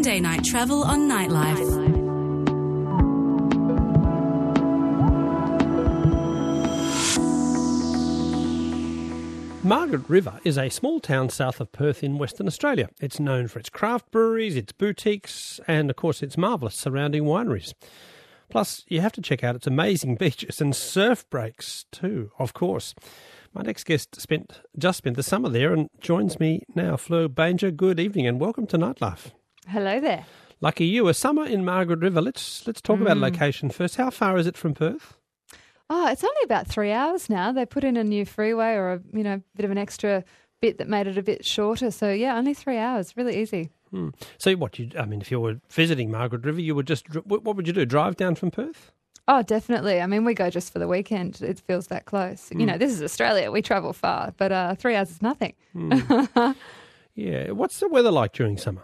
Monday Night Travel on Nightlife. Margaret River is a small town south of Perth in Western Australia. It's known for its craft breweries, its boutiques, and of course its marvellous surrounding wineries. Plus, you have to check out its amazing beaches and surf breaks too, of course. My next guest just spent the summer there and joins me now. Fleur Banger, good evening and welcome to Nightlife. Hello there. Lucky you, a summer in Margaret River. Let's talk about location first. How far is it from Perth? Oh, it's only about 3 hours now. They put in a new freeway or a bit of an extra bit that made it a bit shorter. So yeah, only 3 hours. Really easy. So if you were visiting Margaret River, you would what would you do? Drive down from Perth? Oh, definitely. I mean, we go just for the weekend. It feels that close. This is Australia. We travel far, but 3 hours is nothing. Yeah. What's the weather like during summer?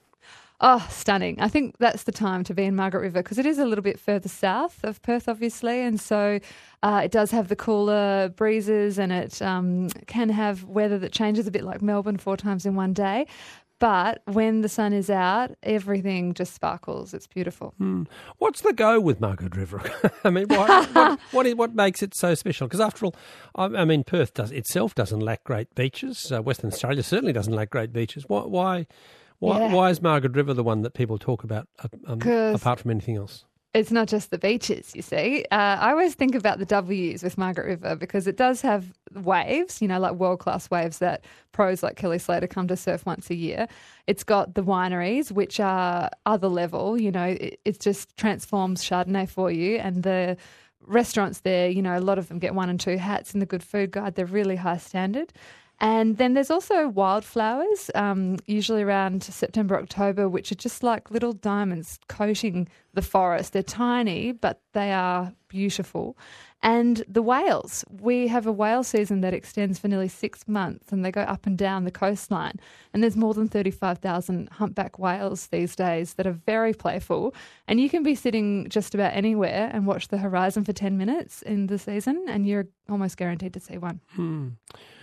Oh, stunning. I think that's the time to be in Margaret River because it is a little bit further south of Perth, obviously, and so it does have the cooler breezes and it can have weather that changes a bit like Melbourne 4 times in one day. But when the sun is out, everything just sparkles. It's beautiful. What's the go with Margaret River? I mean, what makes it so special? Because after all, Perth doesn't lack great beaches. Western Australia certainly doesn't lack great beaches. Why is Margaret River the one that people talk about apart from anything else? It's not just the beaches, you see. I always think about the W's with Margaret River because it does have waves, like world-class waves that pros like Kelly Slater come to surf once a year. It's got the wineries, which are other level. It just transforms Chardonnay for you. And the restaurants there, a lot of them get 1 and 2 hats in the Good Food Guide. They're really high standard. And then there's also wildflowers, usually around September, October, which are just like little diamonds coating the forest. They're tiny, but they are beautiful. And the whales, we have a whale season that extends for nearly 6 months and they go up and down the coastline. And there's more than 35,000 humpback whales these days that are very playful. And you can be sitting just about anywhere and watch the horizon for 10 minutes in the season and you're almost guaranteed to see one.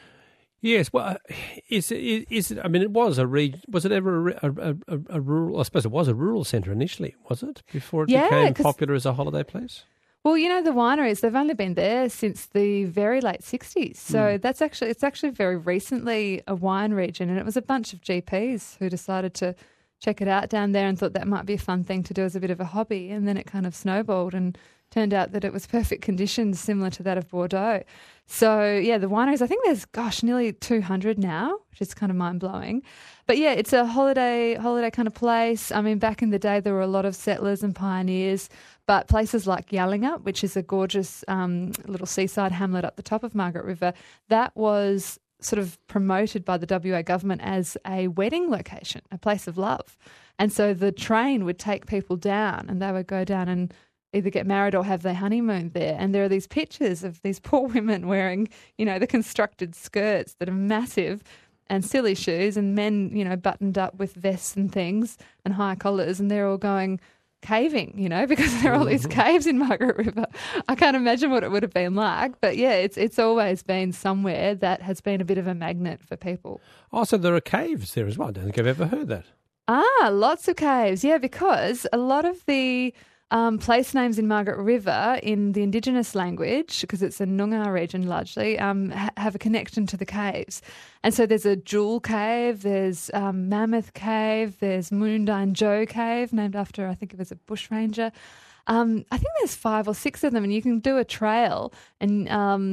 Yes, well, is it? I mean, it was a region. Was it ever a rural? I suppose it was a rural centre initially, was it? Before it became popular as a holiday place. Well, the wineries, they've only been there since the very late 60s. So it's actually very recently a wine region, and it was a bunch of GPs who decided to check it out down there and thought that might be a fun thing to do as a bit of a hobby, and then it kind of snowballed and turned out that it was perfect conditions similar to that of Bordeaux. So, yeah, the wineries, I think there's, nearly 200 now, which is kind of mind-blowing. But, yeah, it's a holiday kind of place. I mean, back in the day, there were a lot of settlers and pioneers, but places like Yallingup, which is a gorgeous little seaside hamlet up the top of Margaret River, that was sort of promoted by the WA government as a wedding location, a place of love. And so the train would take people down and they would go down and either get married or have their honeymoon there. And there are these pictures of these poor women wearing, the constructed skirts that are massive and silly shoes and men, buttoned up with vests and things and high collars and they're all going caving, because there are all these caves in Margaret River. I can't imagine what it would have been like. But, yeah, it's always been somewhere that has been a bit of a magnet for people. Oh, so there are caves there as well. I don't think I've ever heard that. Lots of caves, yeah, because a lot of the place names in Margaret River in the Indigenous language, because it's a Noongar region largely, have a connection to the caves. And so there's a Jewel Cave, there's Mammoth Cave, there's Moondyne Joe Cave, named after, I think it was a bushranger. I think there's 5 or 6 of them and you can do a trail and,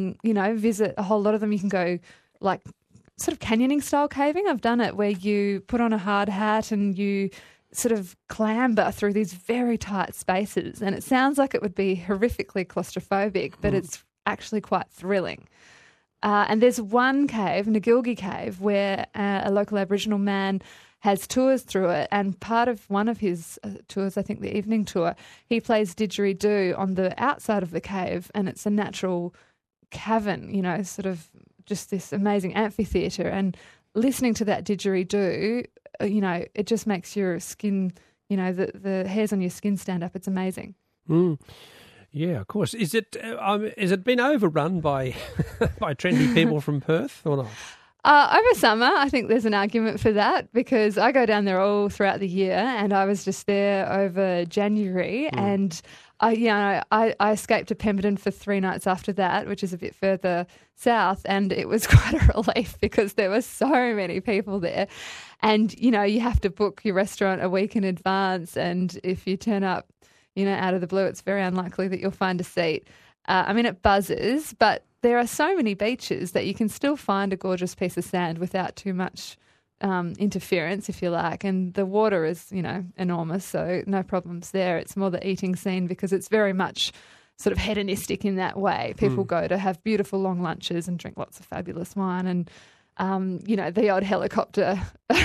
visit a whole lot of them. You can go like sort of canyoning style caving. I've done it where you put on a hard hat and you sort of clamber through these very tight spaces, and it sounds like it would be horrifically claustrophobic, but it's actually quite thrilling. And there's one cave, Ngilgi Cave, where a local Aboriginal man has tours through it, and part of one of his tours, I think the evening tour, he plays didgeridoo on the outside of the cave, and it's a natural cavern, sort of just this amazing amphitheatre, and listening to that didgeridoo, it just makes your skin, the hairs on your skin stand up. It's amazing. Yeah, of course. Is it been overrun by by trendy people from Perth or not? Over summer, I think there's an argument for that because I go down there all throughout the year, and I was just there over January, and I escaped to Pemberton for 3 nights after that, which is a bit further south, and it was quite a relief because there were so many people there, and you have to book your restaurant a week in advance, and if you turn up, out of the blue, it's very unlikely that you'll find a seat. It buzzes, but there are so many beaches that you can still find a gorgeous piece of sand without too much interference, if you like. And the water is, enormous, so no problems there. It's more the eating scene because it's very much sort of hedonistic in that way. People go to have beautiful long lunches and drink lots of fabulous wine and the odd helicopter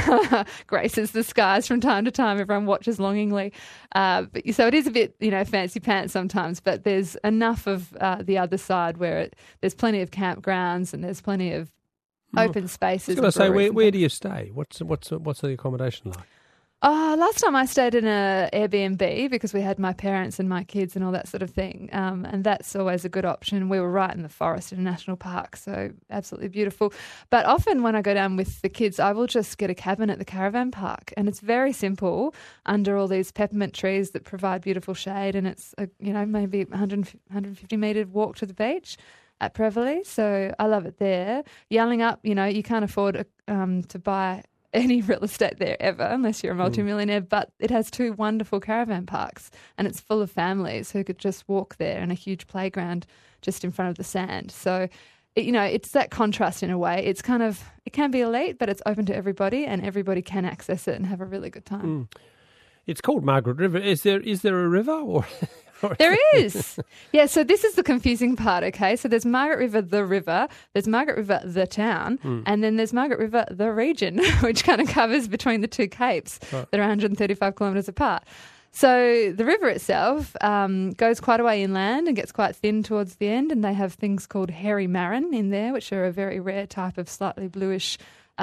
graces the skies from time to time. Everyone watches longingly. So it is a bit, fancy pants sometimes, but there's enough of the other side where there's plenty of campgrounds and there's plenty of open spaces. I was going to say, where do you stay? What's the accommodation like? Last time I stayed in an Airbnb because we had my parents and my kids and all that sort of thing, and that's always a good option. We were right in the forest in a national park, so absolutely beautiful. But often when I go down with the kids, I will just get a cabin at the caravan park, and it's very simple under all these peppermint trees that provide beautiful shade, and it's maybe 150 metre walk to the beach at Prevelly, so I love it there. Yallingup, you can't afford to buy any real estate there ever unless you're a multimillionaire, but it has 2 wonderful caravan parks and it's full of families who could just walk there and a huge playground just in front of the sand. So, it's that contrast in a way. It can be elite, but it's open to everybody and everybody can access it and have a really good time. It's called Margaret River. Is there a river or... There is. Yeah, so this is the confusing part, okay? So there's Margaret River, the river, there's Margaret River, the town, and then there's Margaret River, the region, which kind of covers between the 2 capes that are 135 kilometres apart. So the river itself goes quite a way inland and gets quite thin towards the end, and they have things called hairy marron in there, which are a very rare type of slightly bluish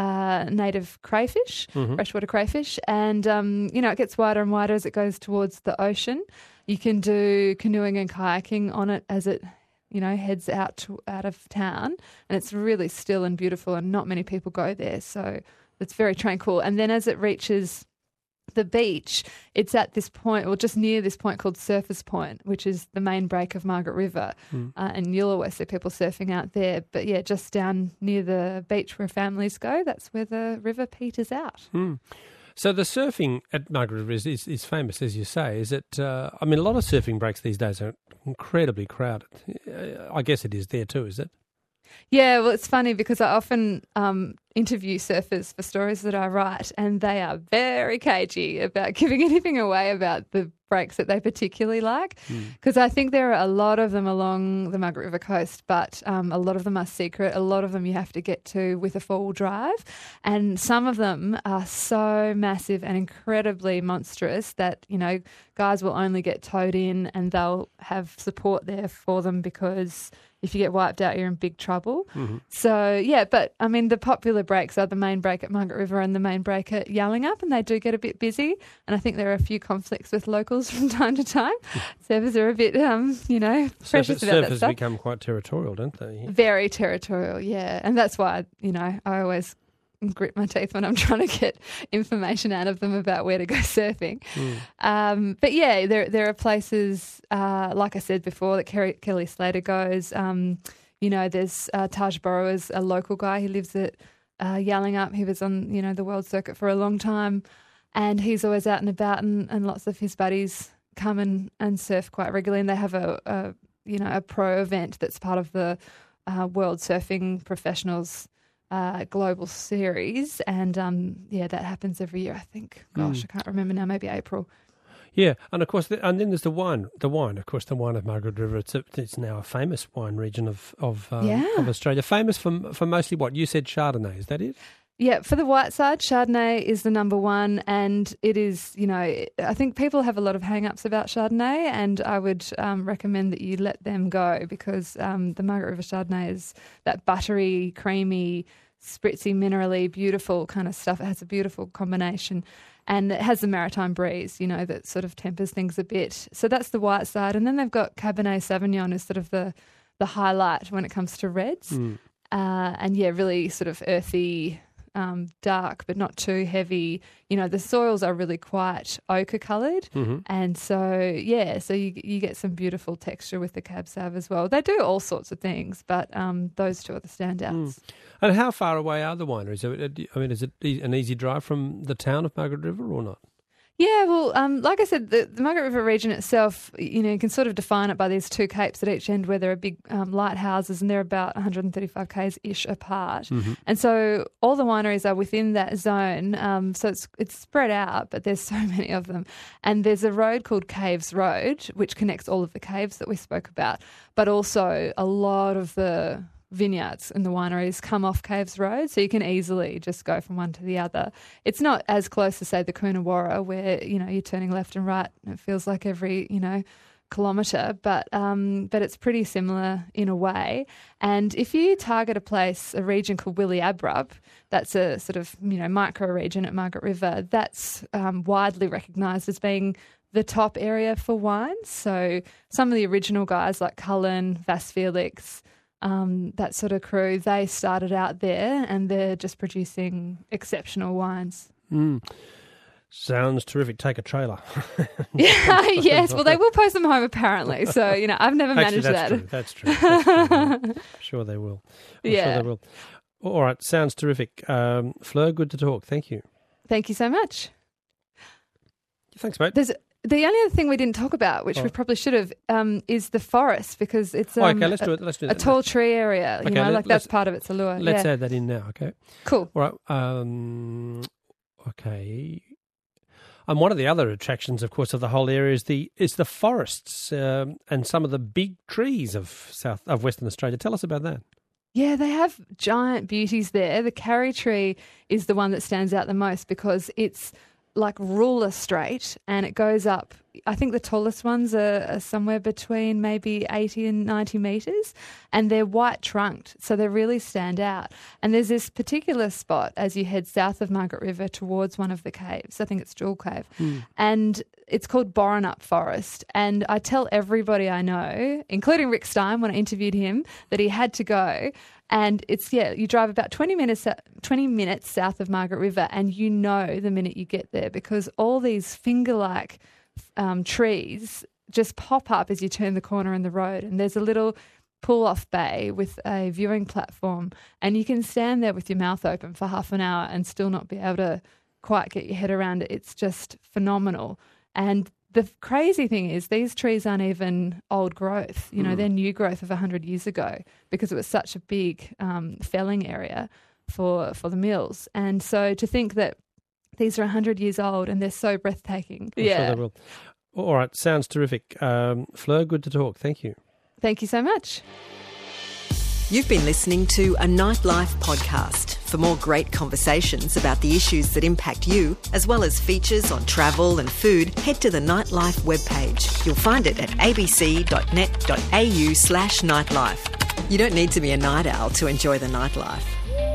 native crayfish, freshwater crayfish, and it gets wider and wider as it goes towards the ocean. You can do canoeing and kayaking on it as it, heads out of town, and it's really still and beautiful, and not many people go there, so it's very tranquil. And then as it reaches the beach, it's at this point, or just near this point called Surfers Point, which is the main break of Margaret River, and you'll always see people surfing out there. But yeah, just down near the beach where families go, that's where the river peters out. So the surfing at Margaret River is famous, as you say. Is it? A lot of surfing breaks these days are incredibly crowded. I guess it is there too, is it? Yeah, well, it's funny because I often interview surfers for stories that I write, and they are very cagey about giving anything away about the breaks that they particularly like, because I think there are a lot of them along the Margaret River coast, but a lot of them are secret. A lot of them you have to get to with a 4-wheel drive, and some of them are so massive and incredibly monstrous that, guys will only get towed in and they'll have support there for them because if you get wiped out, you're in big trouble. So, yeah, but the popular breaks are the main break at Margaret River and the main break at Yallingup, and they do get a bit busy. And I think there are a few conflicts with locals from time to time. Surfers are a bit, precious about that stuff. Surfers become quite territorial, don't they? Very territorial, yeah. And that's why, I always grit my teeth when I'm trying to get information out of them about where to go surfing. But yeah, there are places, like I said before, that Kelly Slater goes. There's Taj Burrows, a local guy. He lives at Yallingup. He was on, the world circuit for a long time, and he's always out and about, and lots of his buddies come and surf quite regularly, and they have a pro event that's part of the World Surfing Professionals global series, and that happens every year, I think. Gosh, I can't remember now, maybe April. Yeah, and of course, and then there's the wine. Of course, the wine of Margaret River. It's now a famous wine region of Australia. Famous for mostly what you said, Chardonnay. Is that it? Yeah, for the white side, Chardonnay is the number one, and it is, I think people have a lot of hang-ups about Chardonnay, and I would recommend that you let them go because the Margaret River Chardonnay is that buttery, creamy, spritzy, minerally, beautiful kind of stuff. It has a beautiful combination, and it has the maritime breeze, that sort of tempers things a bit. So that's the white side, and then they've got Cabernet Sauvignon as sort of the highlight when it comes to reds. and really sort of earthy, dark, but not too heavy. The soils are really quite ochre coloured. And so you get some beautiful texture with the Cab Sav as well. They do all sorts of things, but those two are the standouts. And how far away are the wineries? Is it an easy drive from the town of Margaret River or not? Yeah, well, like I said, the Margaret River region itself, you can sort of define it by these two capes at each end where there are big lighthouses, and they're about 135 k's-ish apart. And so all the wineries are within that zone. So it's spread out, but there's so many of them. And there's a road called Caves Road, which connects all of the caves that we spoke about, but also a lot of the vineyards and the wineries come off Caves Road, so you can easily just go from one to the other. It's not as close to, say, the Coonawarra where, you're turning left and right. It feels like every, kilometre, but it's pretty similar in a way. And if you target a region called Willie Abrub, that's a sort of, micro region at Margaret River, that's widely recognised as being the top area for wines. So some of the original guys like Cullen, Vass Felix, that sort of crew, they started out there and they're just producing exceptional wines. Sounds terrific. Take a trailer. Yes, well, they will post them home apparently. So, I've never managed that. That's true. I'm sure they will. Sure they will. All right, sounds terrific. Fleur, good to talk. Thank you. Thank you so much. Thanks, mate. The only other thing we didn't talk about, which we probably should have, is the forest, because it's okay, let's do it. Let's do that. A tall tree area. Okay, that's part of its allure. Let's add that in now, okay? Cool. All right. Okay. And one of the other attractions, of course, of the whole area is the forests and some of the big trees of Western Australia. Tell us about that. Yeah, they have giant beauties there. The Karri tree is the one that stands out the most because it's like ruler straight, and it goes up. I think the tallest ones are somewhere between maybe 80 and 90 metres, and they're white trunked, so they really stand out. And there's this particular spot as you head south of Margaret River towards one of the caves. I think it's Jewel Cave, and it's called Borenup Forest. And I tell everybody I know, including Rick Stein when I interviewed him, that he had to go. And it's, you drive about 20 minutes south of Margaret River, and the minute you get there, because all these finger-like trees just pop up as you turn the corner in the road. And there's a little pull-off bay with a viewing platform, and you can stand there with your mouth open for half an hour and still not be able to quite get your head around it. It's just phenomenal. And the crazy thing is these trees aren't even old growth. They're new growth of 100 years ago because it was such a big felling area for the mills. And so to think that these are 100 years old and they're so breathtaking. I'm sure they will. All right, sounds terrific. Fleur, good to talk. Thank you. Thank you so much. You've been listening to a Nightlife podcast. For more great conversations about the issues that impact you, as well as features on travel and food, head to the Nightlife webpage. You'll find it at abc.net.au/nightlife. You don't need to be a night owl to enjoy the nightlife.